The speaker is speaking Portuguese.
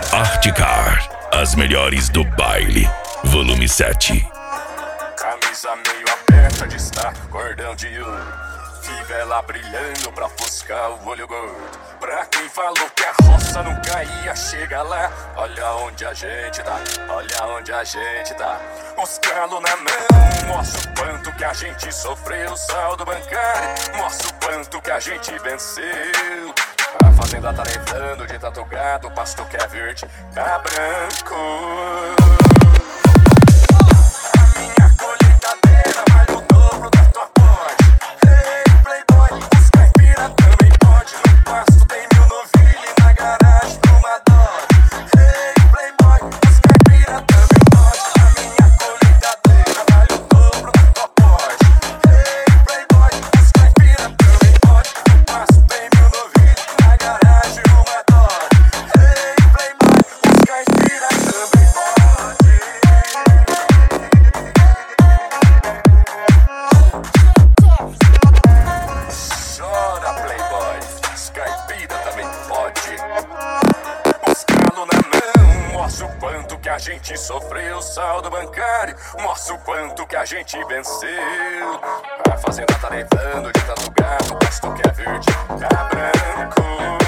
Artcar, as melhores do baile, volume 7. Camisa meio aberta, destaque, cordão de ouro. Fivela brilhando pra ofuscar o olho gordo. Pra quem falou que a roça não caía, chega lá. Olha onde a gente tá, olha onde a gente tá. Os calos na mão, mostra o quanto que a gente sofreu. Saldo bancário, mostra o quanto que a gente venceu. A fazenda tá levando de tanto gado, o pasto que é verde tá branco. Mostra o quanto que a gente sofreu, saldo bancário, mostra o quanto que a gente venceu. A fazenda tá levando de tanto gado, o pasto que é verde tá branco.